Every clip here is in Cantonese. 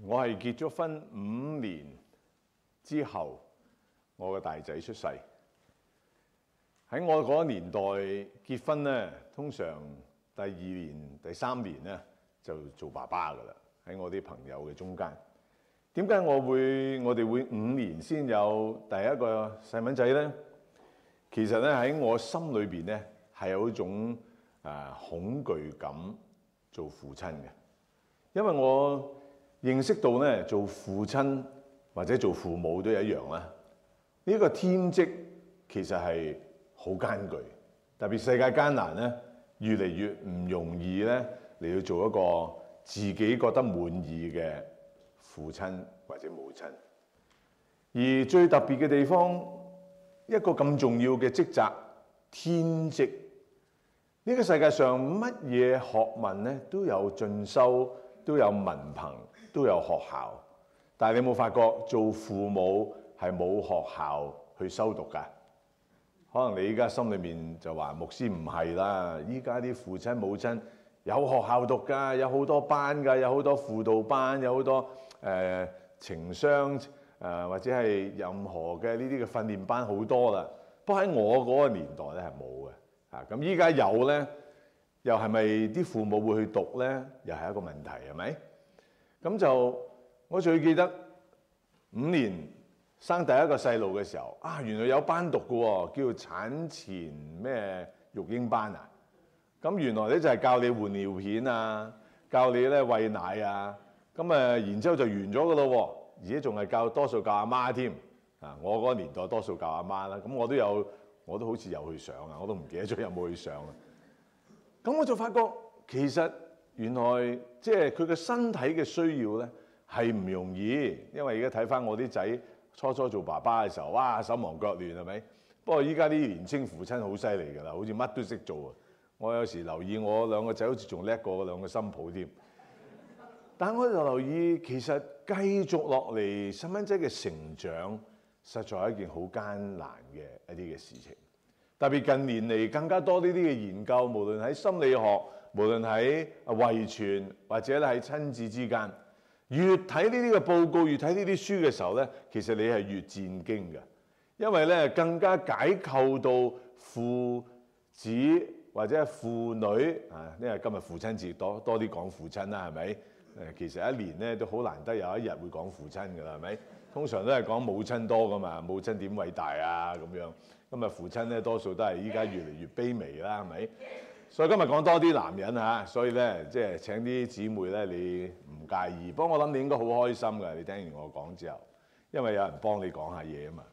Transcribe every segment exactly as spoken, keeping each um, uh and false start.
我係結咗婚五年之後，我個大仔出世。喺我嗰個年代結婚咧，通常第二年、第三年咧就做爸爸㗎啦。喺我啲朋友嘅中間，點解我會我哋會五年先有第一個細蚊仔咧？其實咧喺我心裏邊咧係有一種啊恐懼感做父親嘅，因為我認識到咧做父親或者做父母都一樣啦。呢個天職其實係好艱巨，特別世界艱難咧，越嚟越唔容易咧嚟去做一個自己覺得滿意嘅父親或者母親。而最特別嘅地方，一個咁重要嘅職責，天職。呢個世界上乜嘢學問咧都有進修，都有文憑，都有學校。但係你有冇發覺做父母係冇學校去修讀㗎？可能你依家心裏面就話牧師唔係啦，依家啲父親母親有學校讀㗎，有好多班㗎，有好多輔導班，有好多誒、呃、情商誒、呃、或者係任何嘅呢啲嘅訓練班好多啦。不過喺我嗰個年代咧係冇嘅。啊，咁依家有咧，又係咪啲父母會去讀咧？又係一個問題，係咪？咁就我最記得五年生第一個細路嘅時候，啊，原來有班讀嘅喎，叫做產前咩育嬰班啊。咁原來咧就係教你換尿片啊，教你咧餵奶啊。咁誒，然之後就完咗嘅咯喎，而且仲係教多數教阿媽添。啊，我嗰個年代多數教阿媽啦，咁我都有。我都好似有去上啊，我都唔記得咗有冇去上啊。咁我就發覺其實原來即係佢嘅身體嘅需要咧係唔容易，因為而家睇翻我啲仔初初做爸爸嘅時候，哇手忙腳亂係咪？不過依家啲年青父親好犀利㗎啦，好似乜都識做啊！我有時留意我兩個仔好似仲叻過兩個新抱添。但係我就留意其實繼續落嚟細蚊仔嘅成長，實在係一件好艱難嘅一啲嘅事情，特別近年嚟更加多呢啲嘅研究，無論喺心理學，無論喺遺傳或者咧喺親子之間，越睇呢啲嘅報告，越睇呢啲書嘅時候咧，其實你係越戰驚嘅，因為咧更加解構到父子或者係父女啊，因為今日父親節多多啲講父親啦，係咪？誒，其實一年咧都好難得有一日會講父親㗎啦，係咪？通常都係講母親多噶嘛，母親點偉大啊咁樣。咁啊父親咧多數都係依家越嚟越卑微啦，係咪？所以今日講多啲男人嚇，所以咧即係請啲姊妹咧，你唔介意。不過我諗你應該好開心㗎，你聽完我講之後，因為有人幫你講下嘢啊嘛。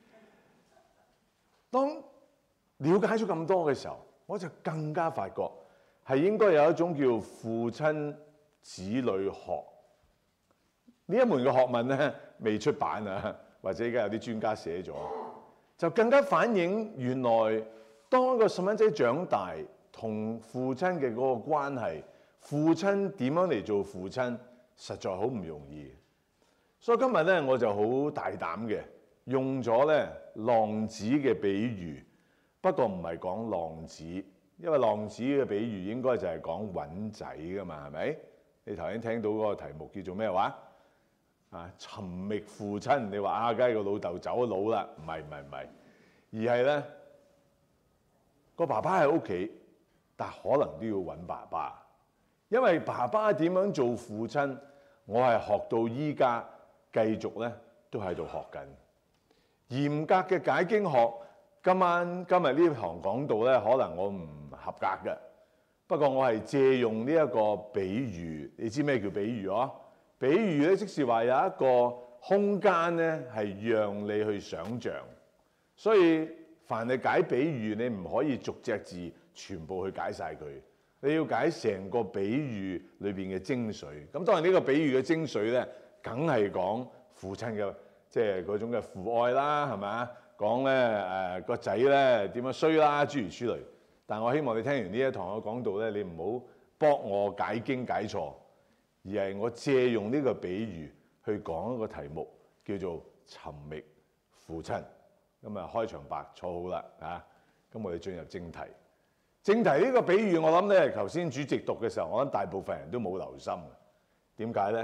當了解咗咁多嘅時候，我就更加發覺係應該有一種叫父親子女學。呢一門嘅學問咧未出版啊，或者而家有啲專家寫咗，就更加反映原來當一個細蚊仔長大同父親嘅嗰個關係，父親點樣嚟做父親，實在好唔容易。所以今日咧我就好大膽嘅用咗咧浪子嘅比喻，不過唔係講浪子，因為浪子嘅比喻應該就係講揾仔㗎嘛，係咪？你頭先聽到嗰個題目叫做咩話？啊！尋覓父親，你話啊，梗係個老豆走咗佬啦，唔係唔係唔係，而係咧個爸爸喺屋企，但可能都要揾爸爸，因為爸爸點樣做父親，我係學到依家繼續咧都喺度學緊。嚴格嘅解經學，今晚今日呢堂講道咧，可能我唔合格嘅，不過我係借用呢一個比喻，你知咩叫比喻啊？比喻咧，即是話有一個空間咧，係讓你去想像。所以凡係解比喻，你唔可以逐隻字全部去解晒佢，你要解成個比喻裏邊嘅精髓。咁當然呢個比喻嘅精髓咧，梗係講父親嘅即係嗰種嘅父愛啦，係咪啊？講咧誒個仔咧點樣衰啦，諸如此類。但我希望你聽完呢一堂嘅講道咧，你唔好駁我解經解錯。而係我借用呢個比喻去講一個題目，叫做尋覓父親。咁啊，開場白坐好啦嚇，咁我哋進入正題。正題呢個比喻，我諗咧，頭先主席讀嘅時候，我諗大部分人都冇留心。點解咧？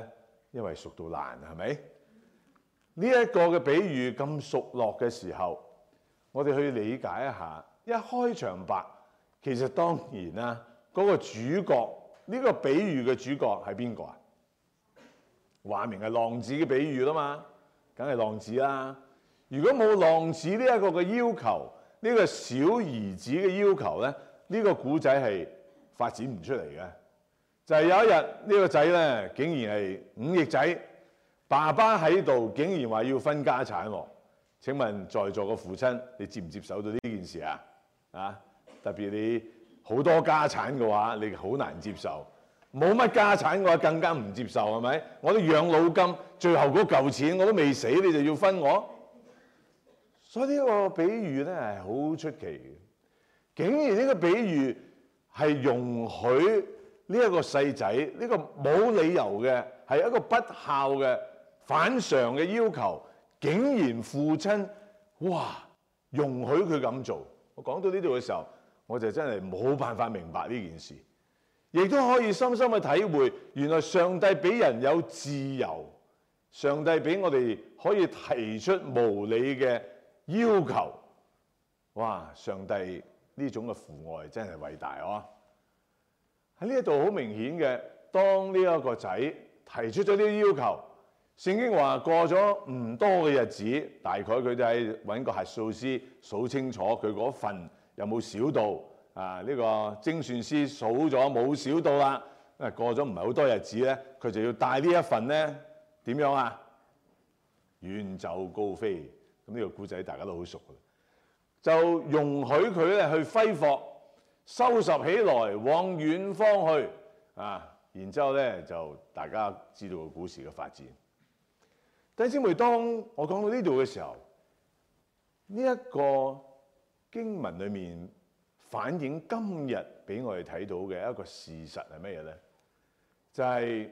因為熟到爛，係咪？呢一個嘅比喻咁熟絡嘅時候，我哋去理解一下。一開場白，其實當然啦，嗰個主角，呢個比喻嘅主角係邊個啊？話明係浪子嘅比喻啦嘛，梗係浪子啦。如果冇浪子呢一個嘅要求，呢個小兒子嘅要求咧，呢個古仔係發展唔出嚟嘅。就係有一日呢個仔咧，竟然係五翼仔，爸爸喺度，竟然話要分家產喎。請問在座嘅父親，你接唔接受到呢件事啊？啊，特別你好多家產嘅話，你好難接受；冇乜家產嘅話，更加唔接受，係咪？我啲養老金最後嗰嚿錢我都未死，你就要分我？所以呢個比喻咧係好出奇嘅，竟然呢個比喻係容許呢一個細仔，呢個冇理由嘅，係一個不孝嘅反常嘅要求，竟然父親哇容許佢咁做。我講到呢度嘅時候，我就真係冇辦法明白呢件事，亦都可以深深去體會，原來上帝俾人有自由，上帝俾我哋可以提出無理嘅要求。哇！上帝呢種嘅父愛真係偉大哦！喺呢一度好明顯嘅，當呢一個仔提出咗呢啲要求，聖經話過咗唔多嘅日子，大概佢哋係揾個核數師數清楚佢嗰份有冇少到啊？呢、這個精算師數咗冇少到啦。因為過咗唔係好多日子咧，佢就要帶呢一份咧點樣啊？遠走高飛。咁、這、呢個故仔大家都好熟嘅，就容許佢咧去揮霍，收拾起來往遠方去啊！然之後咧就大家知道個故事嘅發展。弟兄姊妹，當我講到呢度嘅時候，呢、這、一個經文裏面反映今日俾我哋睇到嘅一個事實係乜嘢咧？就係、是、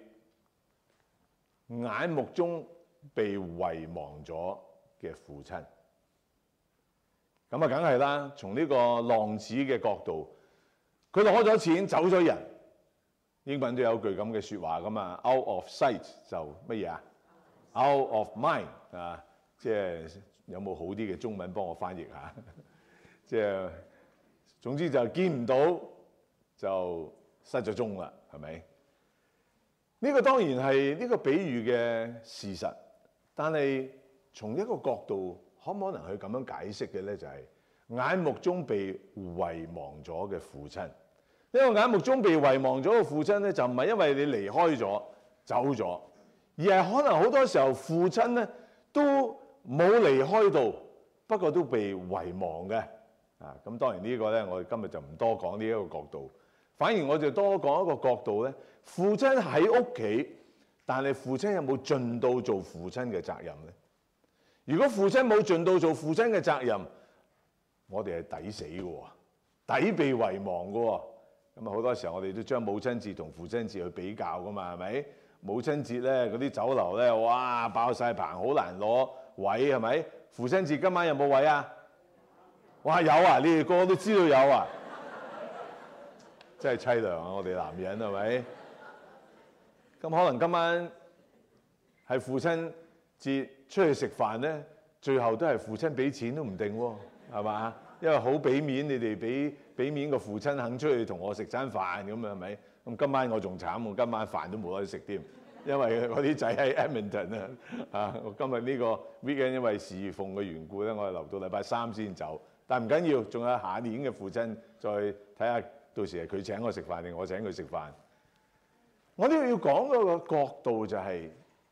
眼目中被遺忘咗嘅父親。咁啊，梗係啦，從呢個浪子嘅角度，佢攞咗錢走咗人。英文都有句咁嘅説話噶嘛 ，out of sight 就乜嘢啊？ Out of mind 啊，即係有冇好啲嘅中文幫我翻譯下？即係總之就見唔到就失咗蹤啦，係咪？呢個當然係呢個比喻嘅事實，但係從一個角度，可唔可能去咁樣解釋嘅咧？就係眼目中被遺忘咗嘅父親。呢個眼目中被遺忘咗嘅父親咧，就唔係因為你離開咗走咗。而係可能好多時候父親咧都冇離開到，不過都被遺忘嘅啊！咁當然呢個咧，我哋今日就唔多講呢一個角度，反而我就多講一個角度咧。父親喺屋企，但係父親有冇盡到做父親嘅責任咧？如果父親冇盡到做父親嘅責任，我哋係抵死嘅喎，抵被遺忘嘅喎。咁啊好多時候我哋都將母親節同父親節去比較噶嘛，係咪？母親節咧，嗰啲酒樓咧，哇爆晒棚，好難攞位，係咪？父親節今晚有冇位啊？哇有啊！你哋個個都知道有啊！真係凄涼啊！我哋男人係咪？咁可能今晚係父親節出去食飯咧，最後都係父親俾錢都唔定喎，係嘛？因為好俾面，你哋俾俾面個父親肯出去同我食餐飯咁啊，係咪？咁今晚我仲慘，我今晚飯都冇得食添，因為我啲仔喺 Edmonton 啊，啊！我今日呢個 weekend 因為侍奉嘅緣故咧，我係留到禮拜三先走。但唔緊要，仲有下年嘅父親再睇下，到時係佢請我食飯定我請佢食飯。我都要講嗰個角度就係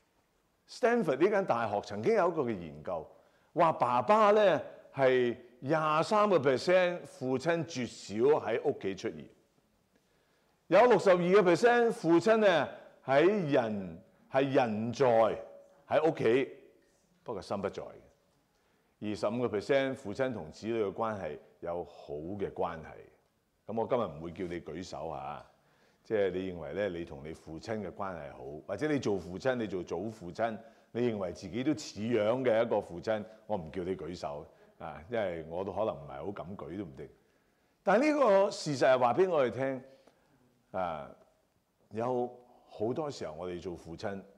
Stanford 呢間大學曾經有一個嘅研究，話爸爸咧係廿三個 percent 父親絕少喺屋企出現。有六十二個 percent 父親咧喺人係人在喺屋企，不過心不在嘅。二十五個 percent 父親同子女嘅關係有好嘅關係。咁我今日唔會叫你舉手嚇，即係你認為咧你同你父親嘅關係好，或者你做父親你做祖父親，你認為自己都似樣嘅一個父親，我唔叫你舉手啊，因為我都可能唔係好敢舉都唔定。但係呢個事實係話俾我哋聽。啊，有好多時候我哋做父親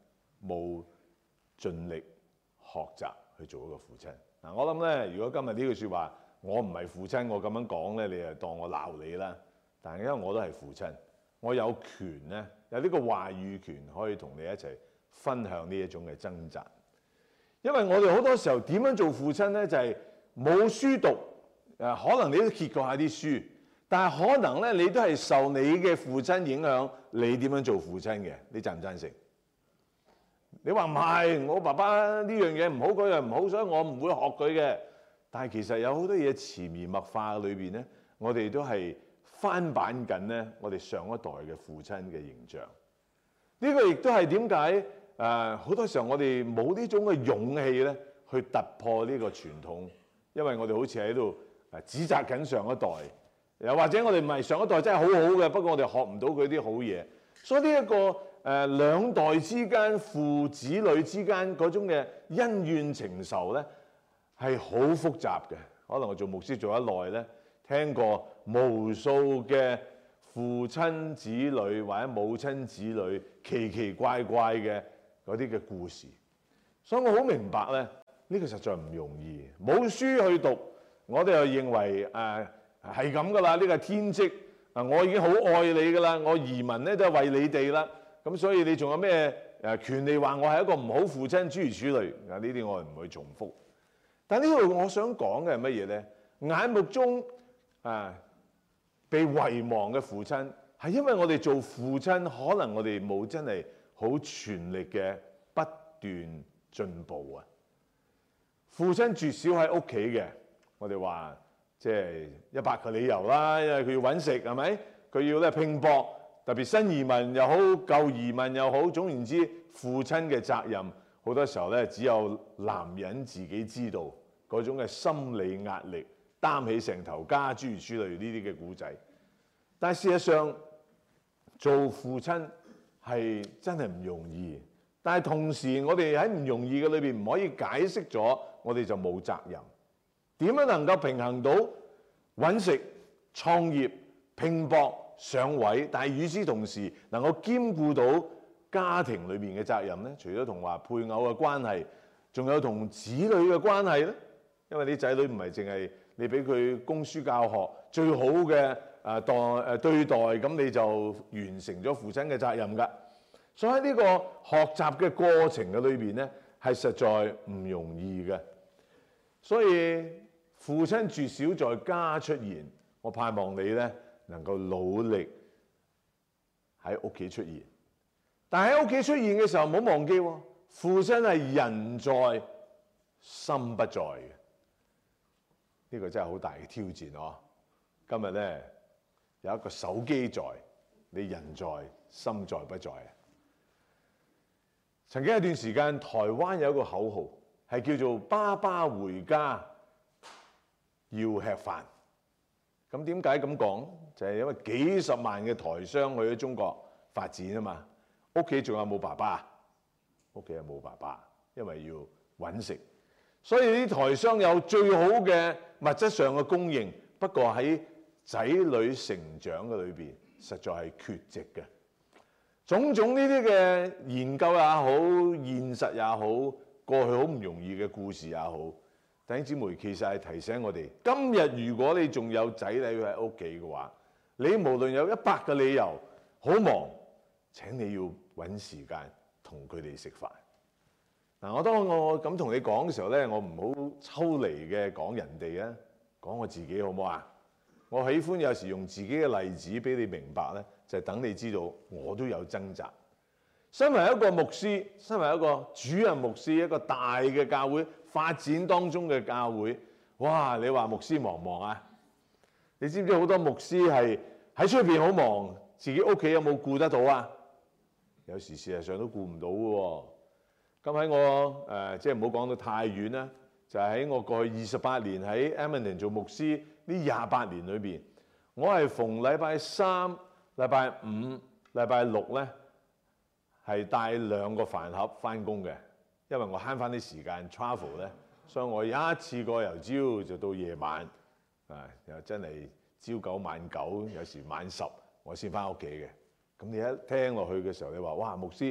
冇盡力學習去做一個父親。嗱，我諗咧，如果今日呢句説話我唔係父親，我咁樣講咧，你就當我鬧你啦。但係因為我都係父親，我有權咧，有呢個話語權可以同你一齊分享呢一種嘅掙扎。因為我哋好多時候點樣做父親咧，就係冇書讀，誒可能你都揭過下啲書，但係可能咧你都係受你嘅父親影響，你點樣做父親嘅？你贊唔贊成？你話唔係，我爸爸呢樣嘢唔好，嗰樣唔好，所以我唔會學佢嘅。但係其實有好多嘢潛移默化裏邊咧，我哋都係翻版緊咧，我哋上一代嘅父親嘅形象。呢個亦都係點解誒好多時候我哋冇呢種嘅勇氣咧，去突破呢個傳統，因為我哋好似喺度誒指責緊上一代，又或者我哋唔係上一代真係好好嘅，不過我哋學唔到佢啲好嘢，所以呢一個誒兩代之間、父子女之間嗰種嘅恩怨情仇咧，係好複雜嘅。可能我做牧師做得耐咧，聽過無數嘅父親子女或者母親子女奇奇怪怪嘅嗰啲嘅故事，所以我好明白咧，呢個實在唔容易。冇書去讀，我哋又認為誒係咁噶啦，呢個係天職啊！我已經好愛你噶啦，我移民咧都係為你哋啦。咁所以你仲有咩誒權利話我係一個唔好父親？諸如此類啊，呢啲我唔會重複。但呢度我想講嘅係乜嘢咧？眼目中啊被遺忘嘅父親，係因為我哋做父親，可能我哋冇真係好全力嘅不斷進步啊！父親絕少喺屋企嘅，我哋話即係一百個理由啦，因為佢要揾食係咪？佢要咧拼搏。特別新移民又好，舊移民又好，總言之，父親嘅責任好多時候咧，只有男人自己知道嗰種嘅心理壓力，擔起成頭家，諸如此類呢啲嘅故仔。但係事實上，做父親係真係唔容易。但係同時，我哋喺唔容易嘅裏邊，唔可以解釋咗我哋就冇責任。點樣能夠平衡到揾食、創業、拼搏上位，但係與此同時能夠兼顧到家庭裏邊嘅責任咧？除咗同話配偶嘅關係，仲有同子女嘅關係咧。因為啲仔女唔係淨係你俾佢供書教學最好嘅誒待誒對待，咁你就完成咗父親嘅責任㗎。所以喺呢個學習嘅過程嘅裏邊咧，係實在唔容易嘅。所以父親絕少在家出現，我盼望你咧能夠努力喺屋企出現。但係喺屋企出現嘅時候，唔好忘記喎，父親係人在心不在嘅。呢個真係好大嘅挑戰哦！今日咧有一個手機在，你人在心在不在啊？曾經有段時間，台灣有一個口號係叫做爸爸回家要吃飯。咁點解咁講？就係因為幾十萬嘅台商去咗中國發展啊嘛，屋企仲有冇爸爸？屋企係冇爸爸，因為要揾食。所以啲台商有最好嘅物質上嘅供應，不過喺仔女成長嘅裏邊，實在係缺席嘅。種種呢啲嘅研究也好，現實也好，過去好唔容易嘅故事也好，弟兄姊妹其實係提醒我哋：今日如果你仲有仔女喺屋企嘅話，你無論有一百個理由好忙，請你要揾時間同佢哋食飯。嗱，我當我咁同你講嘅時候咧，我唔好抽離嘅講人哋啊，講我自己好唔好啊？我喜歡有時用自己嘅例子俾你明白咧，就係等你知道我都有掙扎。身為一個牧師，身為一個主任牧師，一個大嘅教會發展當中嘅教會，哇！你話牧師忙唔忙啊？你知唔知好多牧師係喺出邊好忙，自己屋企有冇顧得到啊？有時事實上都顧唔到嘅喎。咁喺我誒、呃，即係唔好講到太遠啦，就係、是、喺我過去二十八年喺 Edmonton 做牧師呢廿八年裏邊，我係逢禮拜三、禮拜五、禮拜六咧係帶兩個飯盒翻工嘅，因為我慳翻啲時間 travel 咧，所以我一次過由朝就到夜晚，啊又真係朝九晚九，有時晚十我先翻屋企嘅。咁你一聽落去嘅時候，你話哇牧師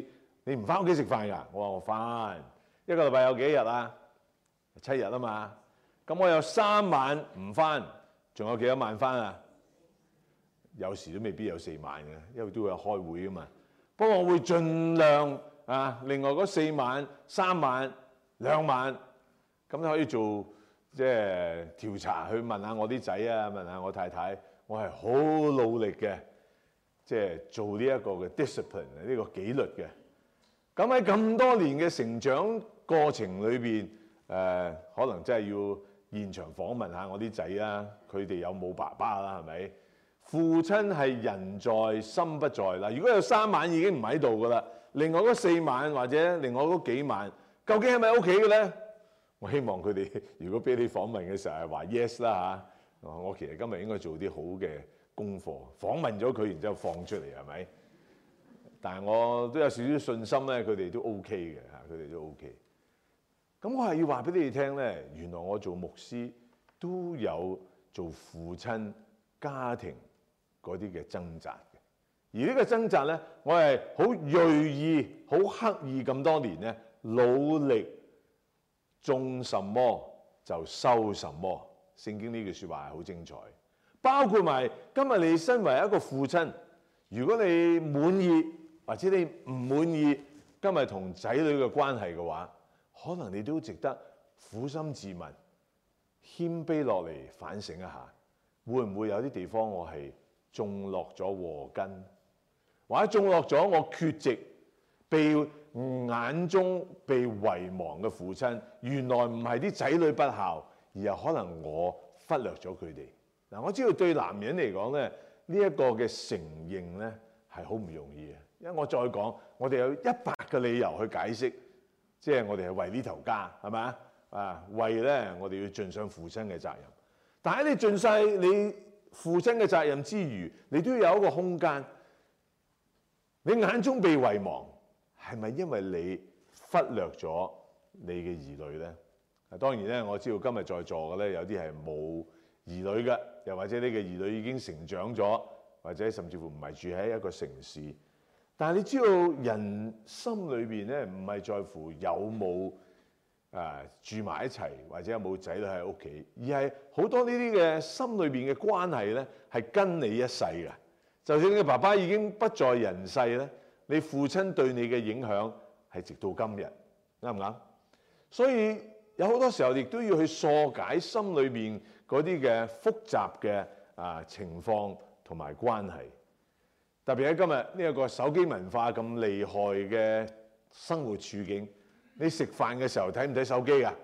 你唔翻屋企食飯㗎？我話我翻，一個禮拜有幾日啊？七日啊嘛。咁我有三晚唔翻，仲有幾多晚翻啊？有時都未必有四晚嘅，因為都會有開會㗎嘛。不過我會盡量啊，另外嗰四晚、三晚、兩晚，咁可以做即係調查，去問下我啲仔啊，問下我太太，我係好努力嘅，即係做呢一個嘅 discipline 呢個紀律嘅。咁喺咁多年嘅成長過程裏邊，誒、呃、可能真係要現場訪問下我啲仔啊，佢哋有冇爸爸啦？係咪？父親係人在心不在嗱。如果有三晚已經唔喺度噶啦，另外嗰四晚或者另外嗰幾晚，究竟係咪喺屋企嘅咧？我希望佢哋如果俾你訪問嘅時候係話 yes 啦嚇。我其實今日應該做啲好嘅功課，訪問咗佢，然之後放出嚟係咪？但係我都有少少信心咧，佢哋都 OK 嘅嚇，佢哋都 OK。咁我係要話俾你哋聽咧，原來我做牧師都有做父親家庭嗰啲嘅掙扎嘅，而呢個掙扎咧，我係好鋭意、好刻意咁多年咧，努力種什麼就收什麼。聖經呢句説話係好精彩，包括埋今日你身為一個父親，如果你滿意或者你唔滿意今日同仔女嘅關係嘅話，可能你都值得苦心自問，謙卑落嚟反省一下，會唔會有啲地方我係種落咗禍根，或者種落咗我缺席、被眼中被遺忘嘅父親？原來唔係啲仔女不孝，而係可能我忽略咗佢哋。嗱，我知道對男人嚟講咧，呢一個嘅承認咧係好唔容易嘅，因為我再講，我哋有一百個理由去解釋，即係我哋係為呢頭家，係咪啊？啊，為咧我哋要盡上父親嘅責任。但喺你盡晒你父親嘅責任之餘，你都要有一個空間。你眼中被遺忘，係咪因為你忽略咗你嘅兒女咧？啊，當然咧，我知道今日在座嘅咧，有啲係冇兒女嘅，又或者呢個兒女已經成長咗，或者甚至乎唔係住喺一個城市。但係你知道人心裏邊咧，唔係在乎有冇啊住埋一齊，或者有冇仔女喺屋企，而係好多呢啲嘅心裏邊嘅關係咧，係跟你一世嘅。就算你嘅爸爸已經不在人世咧，你父親對你嘅影響係直到今日，啱唔啱？所以有好多時候亦都要去疏解心裏邊嗰啲嘅複雜嘅啊情況同埋關係。特別喺今日呢一個手機文化咁厲害嘅生活處境，你食飯嘅時候睇唔睇手機㗎？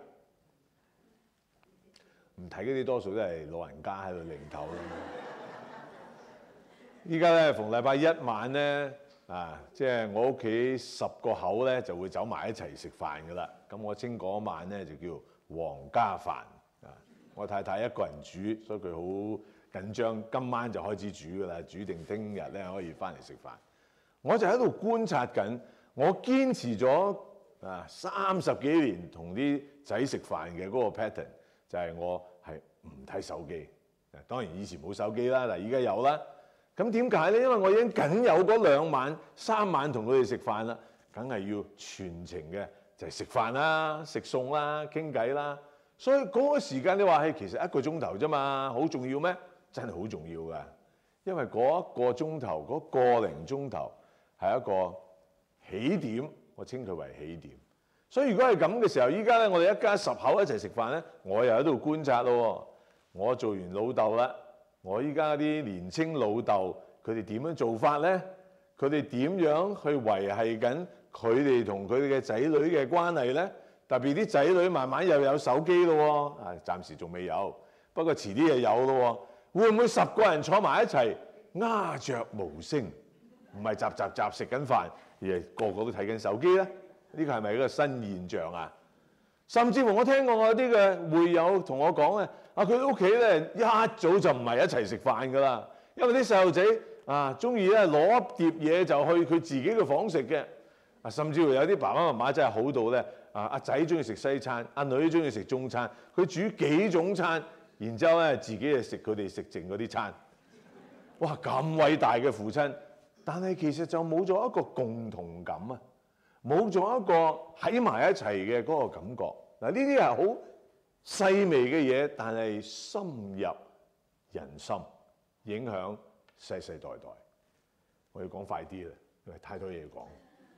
唔睇嗰啲多數都係老人家喺度擰頭啦。依家咧逢禮拜一晚咧啊，即係我屋企十個口咧就會走埋一齊食飯㗎啦。咁我稱嗰晚咧就叫皇家飯啊。我太太一個人煮，所以佢好緊張，今晚就開始煮㗎啦，煮定聽日咧可以翻嚟食飯。我就喺度觀察緊，我堅持咗啊三十幾年同啲仔食飯嘅嗰個 pattern，就係我係唔睇手機。當然以前冇手機啦，嗱依家有啦。咁點解咧？因為我已經僅有嗰兩晚、三晚同佢哋食飯啦，梗係要全程嘅就係食飯啦、食餸啦、傾偈啦。所以嗰個時間你話係其實一個鐘頭啫嘛，好重要咩？真係好重要㗎，因為嗰一個鐘頭、嗰個零鐘頭係一個起點，我稱佢為起點。所以如果係咁嘅時候，依家咧我哋一家十口一齊食飯咧，我又喺度觀察咯。我做完老豆啦。我依家啲年青老豆，佢哋點樣做法咧？佢哋點樣去維繫緊佢哋同佢哋嘅仔女嘅關係咧？特別啲仔女慢慢又有手機咯喎，啊暫時仲未有，不過遲啲又有咯喎。會唔會十個人坐埋一齊鴉雀無聲，唔係集集集食緊飯，而係個個都睇緊手機咧？呢個係咪一個新現象啊？甚至乎我聽過我啲嘅會友同我講咧。啊！佢屋企咧一早就唔係一齊食飯㗎啦，因為啲細路仔啊中意咧攞一碟嘢就去佢自己嘅房食嘅。啊，甚至乎有啲爸爸媽媽真係好到咧，啊阿仔中意食西餐，阿女中意食中餐，佢煮幾種餐，然之後咧自己就食佢哋食剩嗰啲餐。哇！咁偉大嘅父親，但係其實就冇咗一個共同感啊！ 冇咗一個喺埋一齊嘅嗰個感覺。嗱，呢啲係好細微嘅嘢，但係深入人心，影響世世代代。我要講快啲啦，因為太多嘢講。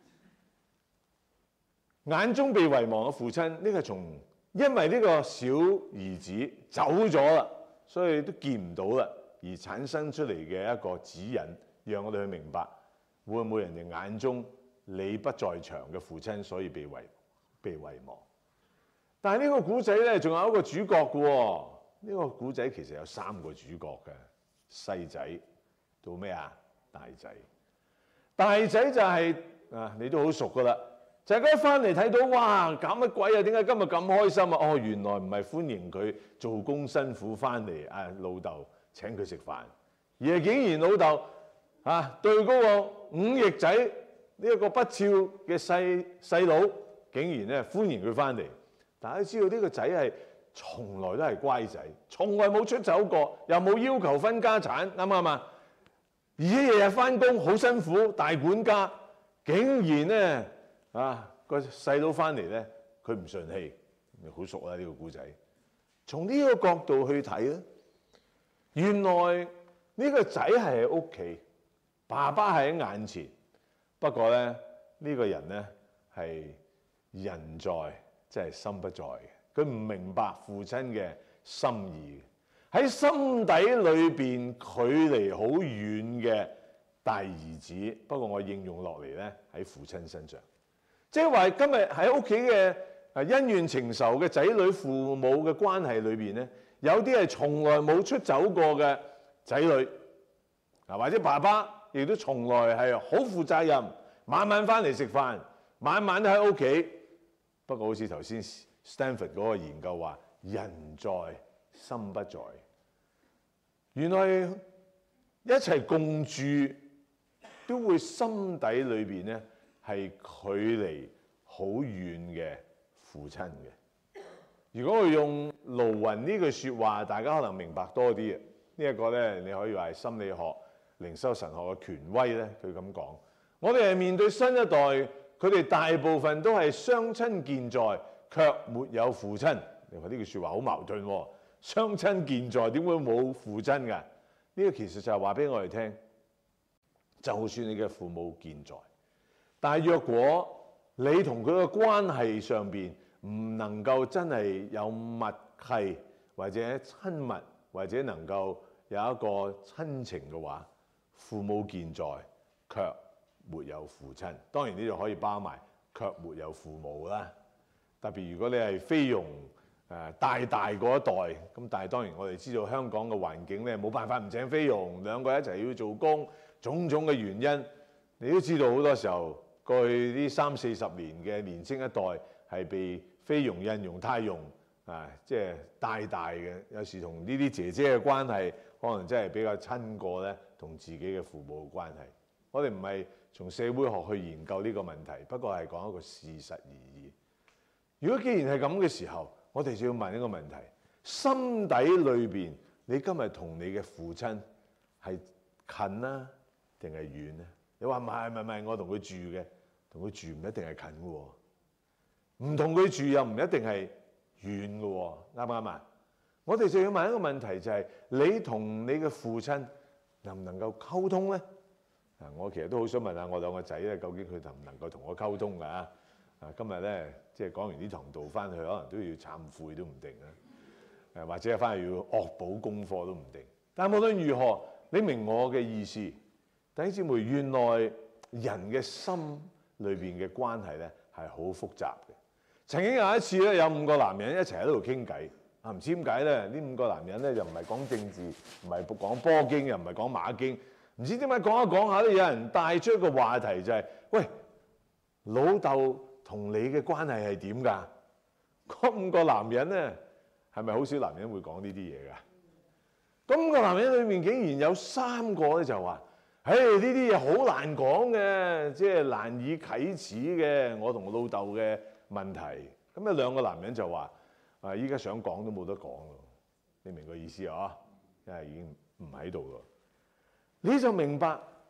眼中被遺忘嘅父親，呢個從因為呢個小兒子走咗啦，所以都見唔到啦，而產生出嚟嘅一個指引，讓我哋去明白會唔會人哋眼中你不在場嘅父親，所以被遺被遺忘。但係呢個古仔咧，仲有一個主角嘅喎。呢個古仔其實有三個主角嘅，細仔到咩啊？大仔。大仔就係啊，你都好熟噶啦。就係佢一翻嚟睇到，哇！搞乜鬼啊？點解今日咁開心啊？哦，原來唔係歡迎佢做工辛苦翻嚟，啊老豆請佢食飯，而係竟然老豆啊對嗰個五翼仔呢一個不肖嘅細細佬，竟然咧歡迎佢翻嚟。大家知道呢個仔係從來都係乖仔，從來冇出走過，又冇要求分家產，啱唔啱啊？而且日日翻工好辛苦，大管家竟然咧〜啊！個細佬翻嚟咧，佢唔順氣，你好熟啦呢個故仔。從呢個角度去睇咧，原來呢個仔係喺屋企，爸爸係喺眼前。不過咧，呢個人咧係人在，即係心不在嘅。佢唔明白父親嘅心意，喺心底裏邊距離好遠嘅大兒子。不過我應用落嚟咧喺父親身上。即係話今日喺屋企嘅恩怨情仇嘅仔女父母嘅關係裏邊咧，有啲係從來冇出走過嘅仔女，啊或者爸爸亦都從來係好負責任，晚晚翻嚟食飯，晚晚都喺屋企。不過好似頭先 Stanford 嗰個研究話，人在心不在。原來一齊共住都會心底裏邊咧，係距離好遠嘅父親嘅。如果我用盧雲呢句説話，大家可能明白多啲啊。呢一個咧，你可以話係心理學、靈修神學嘅權威咧。佢咁講，我哋係面對新一代，佢哋大部分都係雙親健在，卻沒有父親。你話呢句説話好矛盾喎。雙親健在點會冇父親㗎？呢個其實就係話俾我哋聽，就算你嘅父母健在。但係若果你同佢嘅關係上邊唔能夠真係有默契，或者親密，或者能夠有一個親情嘅話，父母健在卻沒有父親。當然呢度可以包埋卻沒有父母啦。特別如果你係菲傭誒大大嗰一代，咁但係當然我哋知道香港嘅環境咧，冇辦法唔請菲傭，兩個一齊要做工，種種嘅原因，你都知道好多時候。過去呢三四十年嘅年青一代係被菲傭、印傭、泰傭啊，即係帶大嘅。有時同呢啲姐姐嘅關係，可能真係比較親過咧，同自己嘅父母嘅關係。我哋唔係從社會學去研究呢個問題，不過係講一個事實而已。如果既然係咁嘅時候，我哋就要問一個問題：心底裏邊，你今日同你嘅父親係近啊，定係遠咧？你話唔係唔係唔係，我同佢住嘅，同佢住唔一定係近嘅喎，唔同佢住又唔一定係遠嘅喎，啱唔啱啊？我哋就要問一個問題，就係你同你嘅父親能唔能夠溝通咧？啊，我其實都好想問下我兩個仔咧，究竟佢能唔能夠同我溝通㗎？啊，今日咧即係講完呢堂道翻去，可能都要懺悔都唔定啊，誒或者翻去要惡補功課都唔定。但係無論如何，你明我嘅意思。弟兄姊妹，原來人嘅心裏邊嘅關係咧係好複雜嘅。曾經有一次咧，有五個男人一齊喺度傾偈，啊唔知點解咧？呢五個男人咧又唔係講政治，唔係講波經，又唔係講馬經，唔知點解講一講下咧，有人帶出一個話題就係、是：喂，老豆同你嘅關係係點㗎？嗰五個男人咧係咪好少男人會講呢啲嘢㗎？咁五個男人裏面竟然有三個咧就話。唉，呢啲嘢好難講嘅，即係難以啟齒嘅。我同我老豆嘅問題，咁啊兩個男人就話：啊，依家想講都冇得講咯。你明個意思啊？因為已經唔喺度咯。你就明白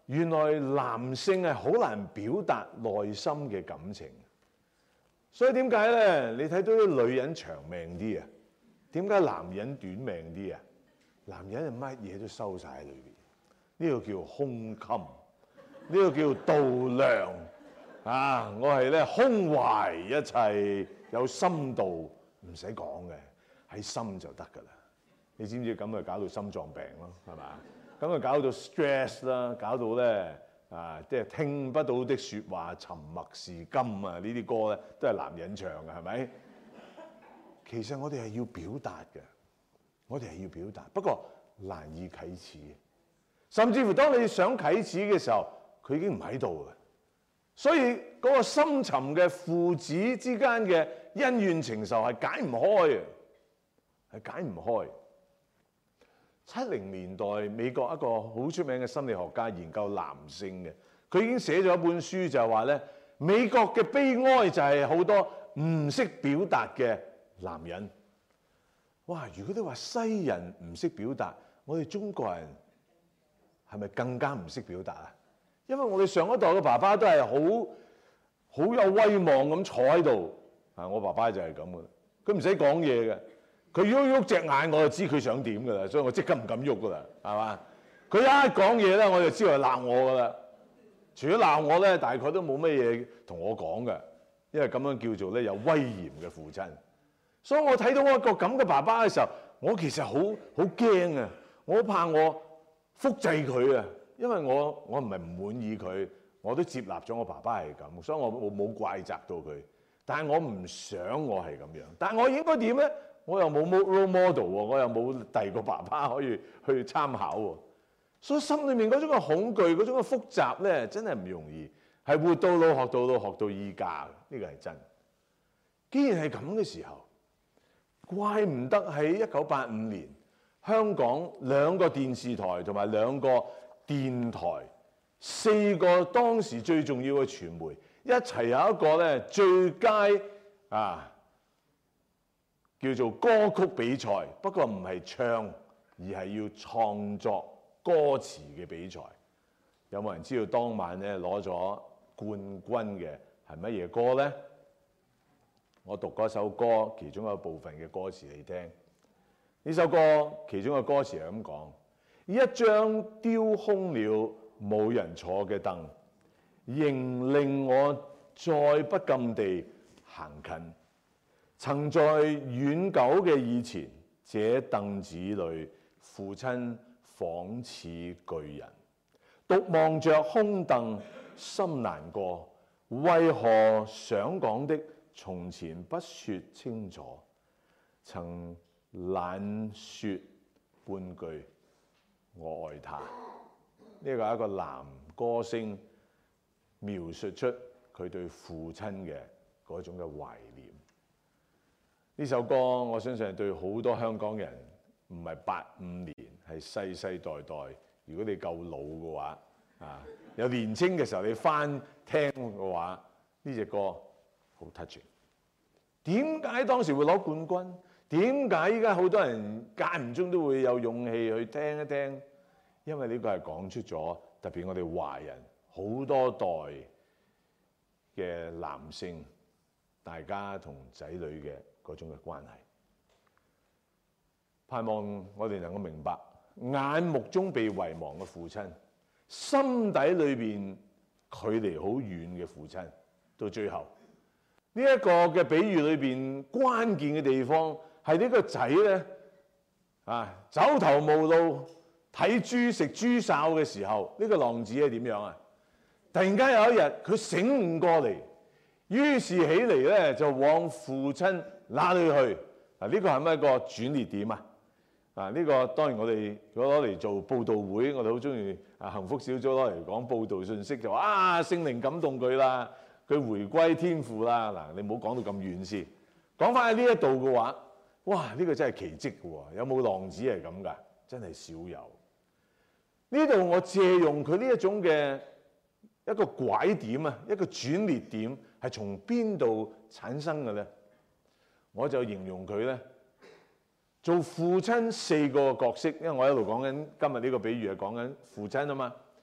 原來男性係好難表達內心嘅感情。所以點解咧？你睇到啲女人長命啲啊？點解男人短命啲啊？男人係乜嘢都收晒喺裏邊，呢、這個叫胸襟，呢、這個叫度量啊！我係咧胸懷一切，有深度，唔使講嘅，喺心就得㗎啦。你知唔知咁啊？搞到心臟病咯，係嘛？咁啊搞到 stress 啦，搞到咧啊，即係聽不到的説話，沉默是金啊！呢啲歌咧都係男人唱嘅，係咪？其實我哋係要表達嘅，我哋係要表達，不過難以啟齒。甚至乎當你想啟齒嘅時候，佢已經唔喺度啦。所以嗰個深沉嘅父子之間嘅恩怨情仇係解唔開嘅，係解唔開。七零年代美國一個好出名嘅心理學家研究男性嘅，佢已經寫咗一本書就係話咧，美國嘅悲哀就係好多唔識表達嘅男人。哇！如果你話西人唔識表達，我哋中國人係咪更加唔識表達啊？因為我哋上一代嘅爸爸都係好好有威望咁坐喺度啊！我爸爸就係咁嘅，佢唔使講嘢嘅。佢喐喐隻眼，我就知佢想點㗎啦，所以我即刻唔敢喐㗎啦，係嘛？佢一講嘢咧，我就知道佢鬧我㗎啦。除咗鬧我咧，大概都冇乜嘢同我講嘅，因為咁樣叫做咧有威嚴嘅父親。所以我睇到一個咁嘅爸爸嘅時候，我其實好好驚啊！我怕我複製佢啊，因為我我唔係唔滿意佢，我都接納咗我爸爸係咁，所以我冇冇怪責到佢。但係我唔想我係咁樣，但係我應該點咧？我又冇 role model 喎，我又冇第二個爸爸可以去參考喎，所以心裏面嗰種嘅恐懼、嗰種嘅複雜咧，真係唔容易，係活到老學到老學到依家，呢個係真。既然係咁嘅時候，怪唔得喺一九八五年香港兩個電視台同埋兩個電台四個當時最重要嘅傳媒一齊有一個咧最佳啊！叫做歌曲比賽，不過唔係唱，而係要創作歌詞嘅比賽。有冇人知道當晚咧攞咗冠軍嘅係乜嘢歌咧？我讀嗰首歌其中一部分嘅歌詞你聽。呢首歌其中嘅歌詞係咁講：一張丟空了冇人坐嘅凳，仍令我再不禁地行近。曾在遠久嘅以前，這凳子裏，父親仿似巨人，獨望着空凳，心難過。為何想講的從前不說清楚？曾懶說半句我愛他。呢個係一個男歌星描述出佢對父親嘅嗰種嘅懷念。呢首歌我相信係對好多香港人，唔係八五年，係世世代代。如果你夠老嘅話，啊，有年青嘅時候你翻聽嘅話，呢隻歌好 touching。點解當時會攞冠軍？點解依家好多人間唔中都會有勇氣去聽一聽？因為呢個係講出咗，特別我哋華人好多代嘅男性，大家同仔女嘅嗰種嘅關係，盼望我哋能夠明白，眼目中被遺忘嘅父親，心底裏邊距離好遠嘅父親，到最後呢一個嘅比喻裏邊關鍵嘅地方係呢個仔咧啊，走投無路睇豬食豬潲嘅時候，呢個浪子係點樣啊？突然間有一日佢醒悟過嚟，於是起嚟咧就往父親那裏去。嗱，呢個係咪一個轉捩點啊？啊，呢個當然我哋如果攞嚟做報道會，我哋好中意啊幸福小組攞嚟講報道信息，就話啊聖靈感動佢啦，佢回歸天父啦。嗱，你唔好講到咁遠先，講翻喺呢一度嘅話，哇！呢個真係奇蹟嘅喎，有冇浪子係咁㗎？真係少有。呢度我借用佢呢一種嘅一個拐點啊，一個轉捩點係從邊度產生嘅咧？我就形容佢咧，做父親四個角色，因為我一路講緊今日呢個比喻係講緊父親啊嘛。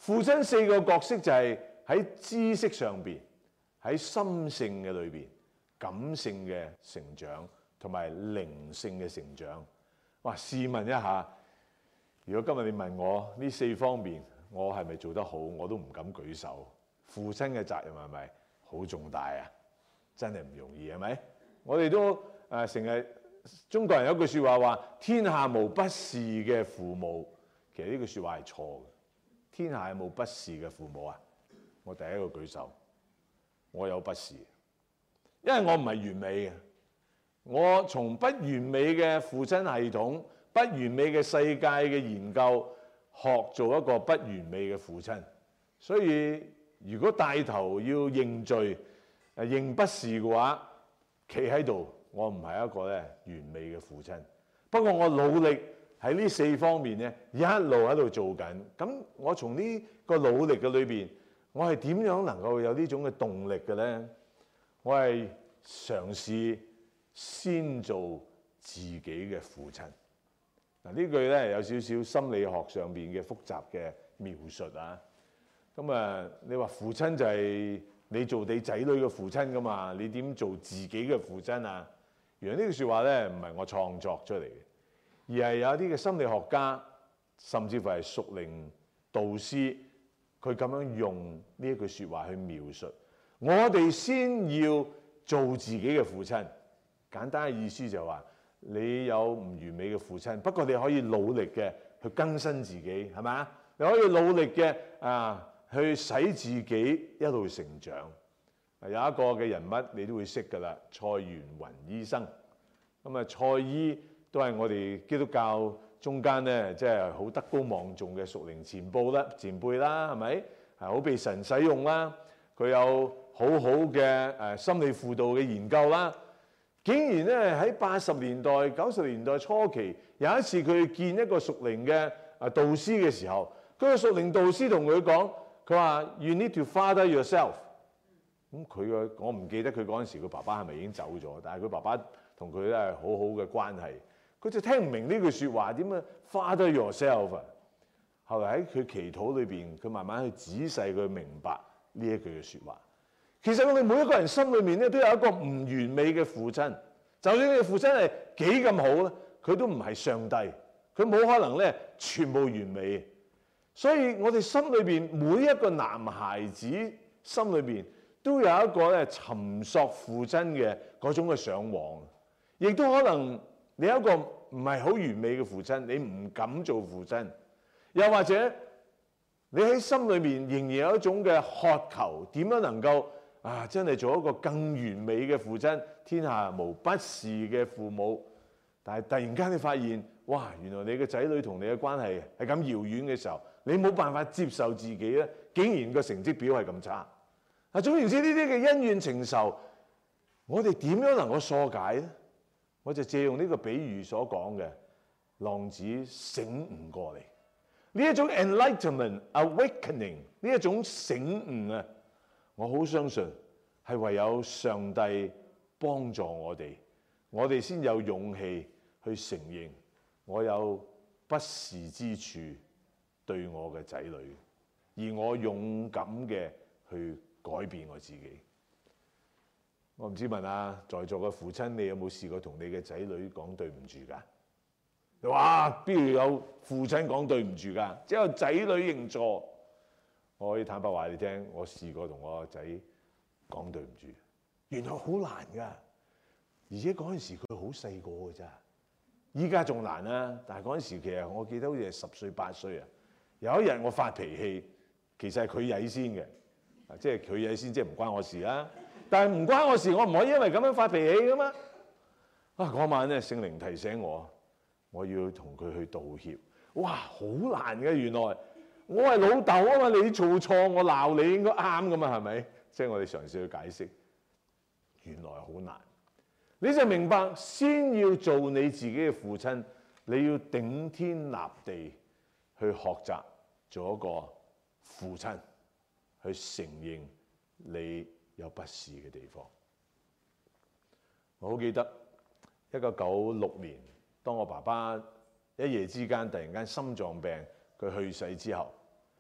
父親四個角色就係喺知識上邊，喺心性嘅裏邊，感性嘅成長同埋靈性嘅成長。哇！試問一下，如果今日你問我呢四方面，我係咪做得好，我都唔敢舉手。父親嘅責任係咪好重大啊？真係唔容易，係咪？我哋都誒成日中國人有句説話話：天下無不是嘅父母。其實呢句説話係錯嘅。天下有冇不是嘅父母啊？我第一個舉手，我有不是，因為我唔係完美嘅。我從不完美嘅父親系統、不完美嘅世界嘅研究，學做一個不完美嘅父親。所以如果帶頭要認罪、誒認不是嘅話，企喺度，我唔係一個咧完美嘅父親。不過我努力喺呢四方面咧，一路喺度做緊。咁我從呢個努力嘅裏邊，我係點樣能夠有呢種嘅動力嘅咧？我係嘗試先做自己嘅父親。嗱，呢句咧有少少心理學上邊嘅複雜嘅描述啊。咁啊，你話父親就係你做你仔女嘅父親噶嘛？你點做自己嘅父親啊？原來呢句説話咧唔係我創作出嚟嘅，而係有一啲嘅心理學家，甚至乎係屬靈導師，佢咁樣用呢一句説話去描述。我哋先要做自己嘅父親。簡單嘅意思就係話，你有唔完美嘅父親，不過你可以努力嘅去更新自己，係咪啊？你可以努力嘅啊，去使自己一路成長。有一個嘅人物你都會識㗎啦，蔡元雲醫生。咁啊，蔡醫都係我哋基督教中間咧，即係好德高望重嘅屬靈前輩啦，前輩啦，係咪？係好被神使用啦。佢有好好嘅誒心理輔導嘅研究啦。竟然咧喺八十年代、九十年代初期，有一次佢見一個屬靈嘅啊導師嘅時候，嗰個屬靈導師同佢講，佢話 You need to father yourself。咁佢個我唔記得佢嗰陣時，佢爸爸係咪已經走咗？但係佢爸爸同佢咧係好好嘅關係。佢就聽唔明呢句説話，點樣 father yourself 啊？後來喺佢祈禱裏邊，佢慢慢去仔細去明白呢一句嘅説話。其實我哋每一個人心裏面咧都有一個唔完美嘅父親，就算你嘅父親係幾咁好咧，佢都唔係上帝，佢冇可能咧全部完美。所以我哋心裏邊每一個男孩子心裏邊都有一個咧尋索父親嘅嗰種嘅嚮往，亦都可能你有一個唔係好完美嘅父親，你唔敢做父親，又或者你喺心裏面仍然有一種嘅渴求，點樣能夠啊真係做一個更完美嘅父親，天下無不是嘅父母。但係突然間你發現，哇！原來你嘅仔女同你嘅關係係咁遙遠嘅時候，你冇辦法接受自己咧，竟然個成績表係咁差。啊，總言之，呢啲嘅恩怨情仇，我哋點樣能夠疏解咧？我就借用呢個比喻所講嘅，浪子醒悟過嚟，呢一種 enlightenment awakening， 呢一種醒悟啊！我好相信係唯有上帝幫助我哋，我哋先有勇氣去承認我有不是之處對我嘅仔女，而我勇敢嘅去改變我自己。我唔知問下在座嘅父親，你有冇試過同你嘅仔女講對唔住㗎？你話邊度有父親講對唔住㗎？只有仔女認錯。我可以坦白話你聽，我試過同我個仔講對唔住，原來好難㗎，而且嗰陣時佢好細個㗎咋，依家仲難啦。但係嗰陣時其實我記得好似係十歲八歲啊。有一日我發脾氣，其實係佢曳先嘅，即係佢曳先，即係唔關我事啦。但係唔關我事，我唔可以因為咁樣發脾氣㗎嘛。啊，嗰晚咧聖靈提醒我，我要同佢去道歉。哇，好難嘅，原來。我係老豆啊嘛，你做錯我鬧你應該啱噶嘛，係咪？即係我哋嘗試去解釋，原來好難。你就明白，先要做你自己嘅父親，你要頂天立地去學習做一個父親，去承認你有不是嘅地方。我好記得一九九六年，當我爸爸一夜之間突然間心臟病，佢去世之後，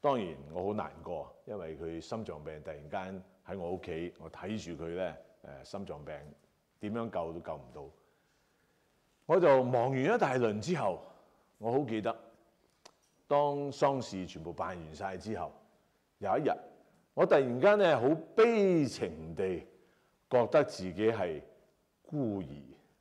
當然我好難過，因為佢心臟病突然間喺我屋企，我睇住佢咧誒心臟病點樣救都救唔到。我就忙完一大輪之後，我好記得，當喪事全部辦完晒之後，有一日我突然間咧好悲情地覺得自己係孤兒。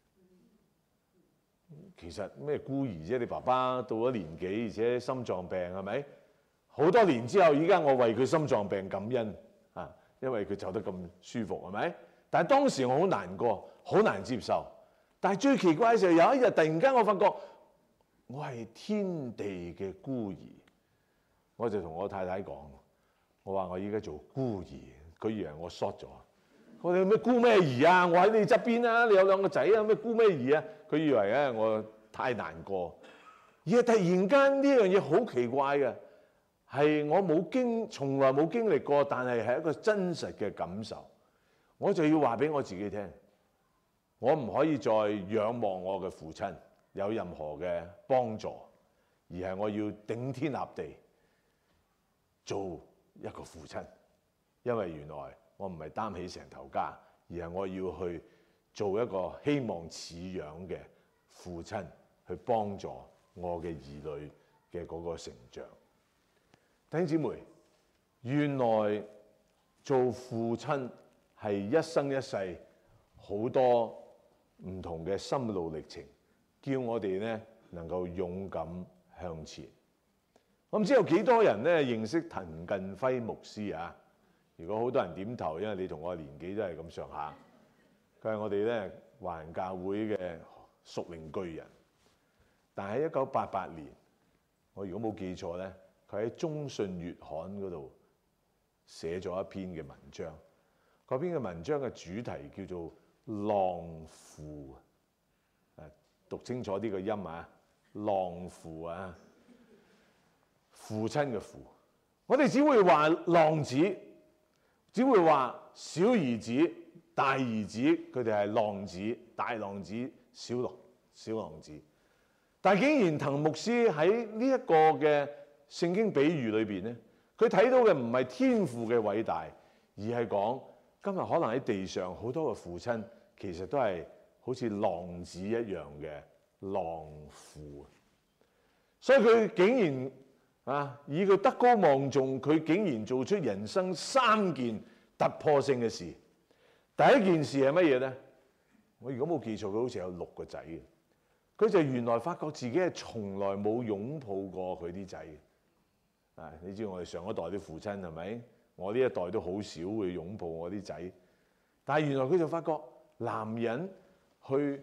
其實咩孤兒啫？你爸爸到咗年紀，而且心臟病係咪？好多年之後，依家我為佢心臟病感恩啊，因為佢走得咁舒服係咪？但係當時我好難過，好難接受。但係最奇怪嘅時候，有一日突然間我發覺我係天地嘅孤兒，我就同我太太講：我話我依家做孤兒，佢以為我 short 咗。我哋咩孤咩兒啊？我喺你側邊啊！你有兩個仔啊！咩孤咩兒啊？佢以為咧我太難過，而係突然間呢樣嘢好奇怪嘅，係我冇經從來冇經歷過，但係係一個真實嘅感受。我就要話俾我自己聽，我唔可以再仰望我嘅父親有任何嘅幫助，而係我要頂天立地做一個父親，因為原來我唔係擔起成頭家，而係我要去做一個希望似樣嘅父親，去幫助我嘅兒女嘅嗰個成長。弟兄姊妹，原來做父親係一生一世好多唔同嘅心路歷程，叫我哋咧能夠勇敢向前。我唔知有幾多人咧認識滕近輝牧師啊？如果好多人點頭，因為你同我年紀都係咁上下，佢係我哋咧華人教會嘅屬靈巨人。但係喺一九八八年，我如果冇記錯咧，佢喺《中信月刊》嗰度寫咗一篇嘅文章。嗰篇嘅文章嘅主題叫做《浪父》，誒讀清楚呢個音啊，浪父啊，父親嘅父。我哋只會話浪子。只會話小兒子、大兒子，佢哋係浪子、大浪子、小浪小浪子。但係竟然滕牧師喺呢一個嘅聖經比喻裏邊咧，佢睇到嘅唔係天父嘅偉大，而係講今日可能喺地上好多嘅父親，其實都係好似浪子一樣嘅浪父。所以佢竟然啊！以佢德高望重，佢竟然做出人生三件突破性嘅事。第一件事係乜嘢咧？我如果冇記錯，佢好似有六個仔嘅。佢就原來發覺自己係從來冇擁抱過佢啲仔嘅。啊，你知我哋上一代啲父親係咪？我呢一代都好少會擁抱我啲仔。但係原來佢就發覺，男人去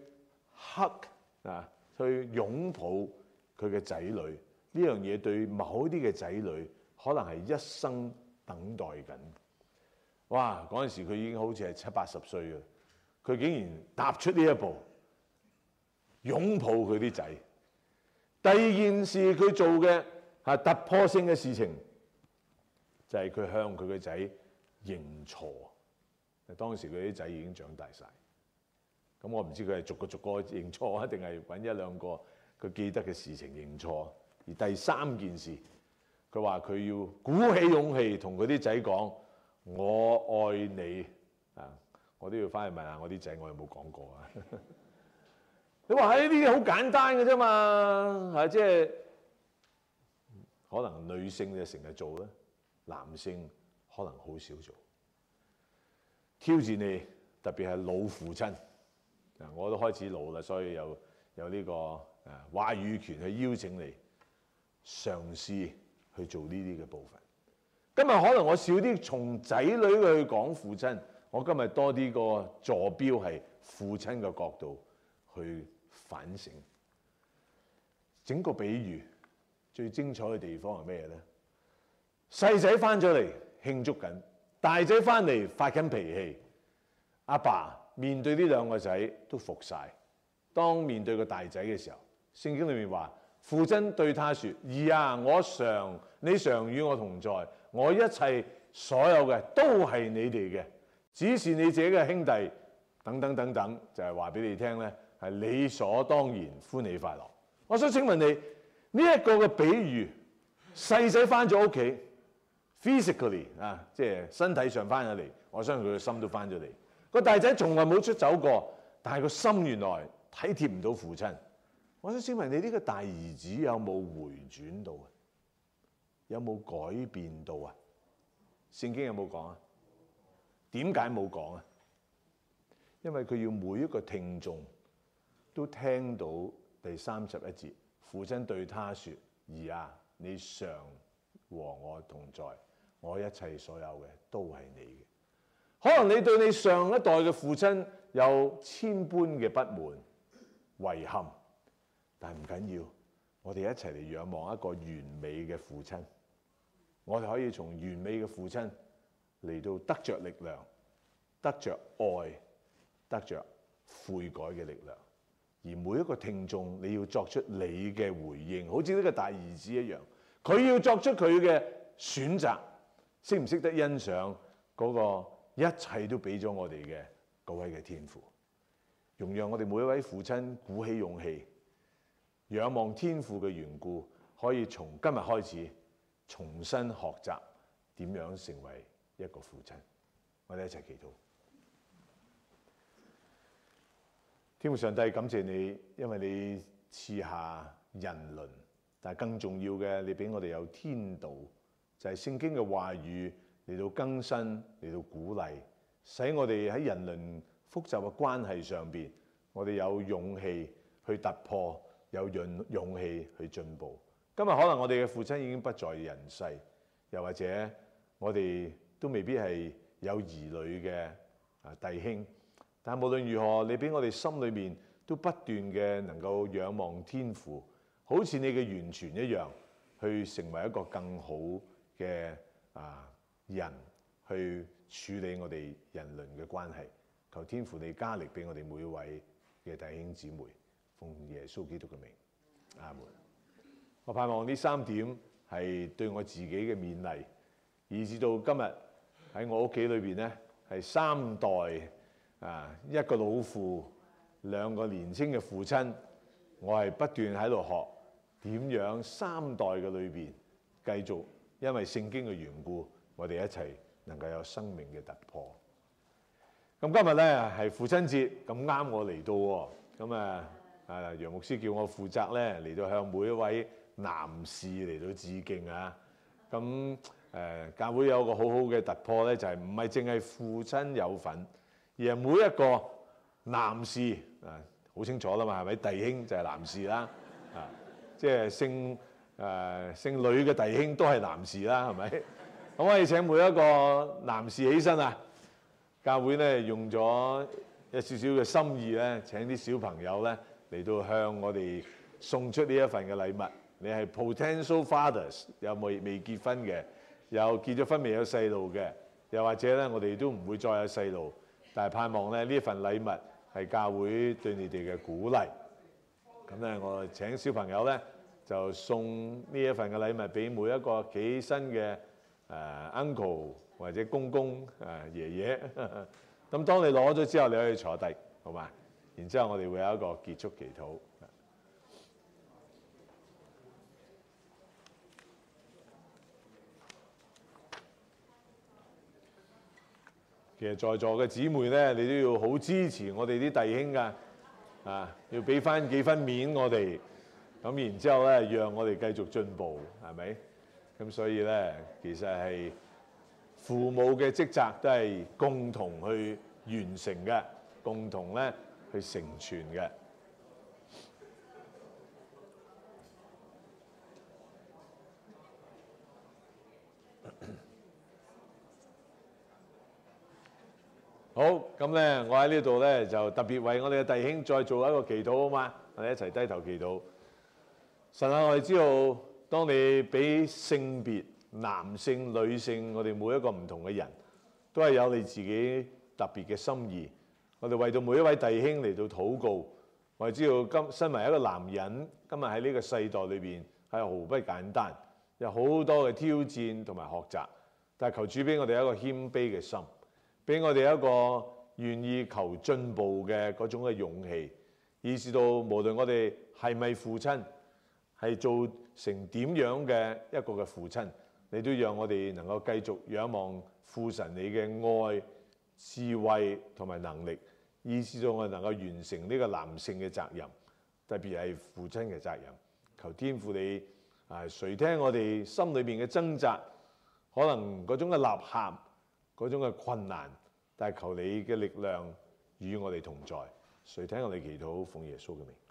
hug 啊，去擁抱佢嘅仔女。呢樣嘢對某啲嘅仔女可能係一生等待緊。哇！嗰陣時佢已經好似係七八十歲嘅，佢竟然踏出呢一步，擁抱佢啲仔。第二件事佢做嘅係突破性嘅事情，就係佢向佢嘅仔認錯。當時佢啲仔已經長大晒，咁我唔知佢係逐個逐個認錯啊，定係揾一兩個佢記得嘅事情認錯。而第三件事，佢話佢要鼓起勇氣同佢啲仔講：我愛你啊！我都要翻去問下我啲仔，我有冇講過啊？你話喺呢啲好簡單嘅啫嘛，係即係可能女性就成日做啦，男性可能好少做。挑戰你，特別係老父親啊！我都開始老啦，所以有有呢個誒話語權去邀請你。嘗試去做呢啲嘅部分。今日可能我少啲從仔女去講父親，我今日多啲個坐標係父親嘅角度去反省。整個比喻最精彩嘅地方係咩咧？細仔翻咗嚟慶祝緊，大仔翻嚟發緊脾氣。阿爸面對呢兩個仔都服晒。當面對個大仔嘅時候，聖經裏面話。父親對他說：兒啊，我常你常與我同在，我一切所有嘅都係你哋嘅，只是你自己嘅兄弟等等等等，就係話俾你聽咧，係理所當然歡喜快樂。我想請問你呢一個嘅比喻，細仔翻咗屋企， physically 啊，即係身體上翻咗嚟，我相信佢嘅心都翻咗嚟。個大仔從來冇出走過，但係個心原來體貼唔到父親。我想請問你呢個大兒子有冇回轉到啊？有冇改變到啊？聖經有冇講啊？點解冇講啊？因為佢要每一個聽眾都聽到第三十一節，父親對他說：兒啊，你常和我同在，我一切所有嘅都係你嘅。可能你對你上一代嘅父親有千般嘅不滿、遺憾，但唔緊要，我哋一齊嚟仰望一個完美嘅父親。我哋可以從完美嘅父親嚟到得着力量，得着愛，得着悔改嘅力量。而每一個聽眾，你要作出你嘅回應，好似呢個大兒子一樣，佢要作出佢嘅選擇，識唔識得欣賞嗰個一切都俾咗我哋嘅嗰位嘅天父？容讓我哋每一位父親鼓起勇氣，仰望天父嘅緣故，可以從今日開始重新學習點樣成為一個父親。我哋一齊祈禱。天父上帝，感謝你，因為你賜下人倫，但係更重要嘅，你俾我哋有天道，就係聖經嘅話語嚟到更新，嚟到鼓勵，使我哋喺人倫複雜嘅關係上邊，我哋有勇氣去突破，有勇勇氣去進步。今日可能我哋嘅父親已經不在人世，又或者我哋都未必係有兒女嘅啊弟兄。但無論如何，你俾我哋心裏面都不斷嘅能夠仰望天父，好似你嘅完全一樣，去成為一個更好嘅啊人，去處理我哋人倫嘅關係。求天父你加力俾我哋每一位嘅弟兄姊妹，奉耶穌基督嘅名，阿門。我盼望呢三點係對我自己嘅勉勵，以至到今日喺我屋企裏邊咧，係三代。啊！一個老父，兩個年青嘅父親，我係不斷喺度學點樣三代嘅裏邊繼續，因為聖經嘅緣故，我哋一齊能夠有生命嘅突破。咁今日咧係父親節，咁啱我嚟到喎，咁啊啊楊牧師叫我負責咧嚟到向每一位男士嚟到致敬啊！咁誒、呃、教會有個好好嘅突破咧，就係唔係淨係父親有份。而係每一個男士啊，好清楚啦嘛，係咪？弟兄就係男士啦，啊，即係姓誒、呃、姓呂嘅弟兄都係男士啦，係咪？咁我哋請每一個男士起身啊！教會咧用咗一少少嘅心意咧，請啲小朋友咧嚟到向我哋送出呢一份嘅禮物。你係 potential fathers， 有冇未結婚嘅？有結咗婚未有細路嘅？又或者咧，我哋都唔會再有細路。但係盼望咧，呢一份禮物係教會對你哋嘅鼓勵。咁咧，我請小朋友咧就送呢一份嘅禮物俾每一個企起身嘅誒 uncle 或者公公誒爺爺。咁當你攞咗之後，你可以坐低，好嘛？然之後我哋會有一個結束祈禱。其實在座嘅姊妹咧，你都要好支持我哋啲弟兄㗎，啊，要俾翻幾分面我哋，咁然之後咧，讓我哋繼續進步，係咪？咁所以咧，其實係父母嘅職責都係共同去完成嘅，共同咧去成全嘅。好，咁咧，我喺呢度咧就特別為我哋嘅弟兄再做一個祈禱啊嘛，我哋一齊低頭祈禱。神啊，我哋知道，當你俾性別男性、女性，我哋每一個唔同嘅人，都係有你自己特別嘅心意。我哋為到每一位弟兄嚟到禱告，我哋知道今身為一個男人，今日喺呢個世代裏邊係毫不簡單，有好多嘅挑戰同埋學習。但係求主俾我哋一個謙卑嘅心。俾我哋一個願意求進步嘅嗰種嘅勇氣，以至到無論我哋係咪父親，係做成點樣嘅一個嘅父親， 你都讓我哋能夠繼續仰望父神你嘅愛、智慧同埋能力，以致到我哋能夠完成呢個男性嘅責任，特別係父親嘅責任。求天父你啊，垂聽我哋心裏邊嘅掙扎，可能嗰種嘅吶喊、嗰種嘅困難，但係求你嘅力量與我哋同在。垂聽我哋祈禱，奉耶穌嘅名。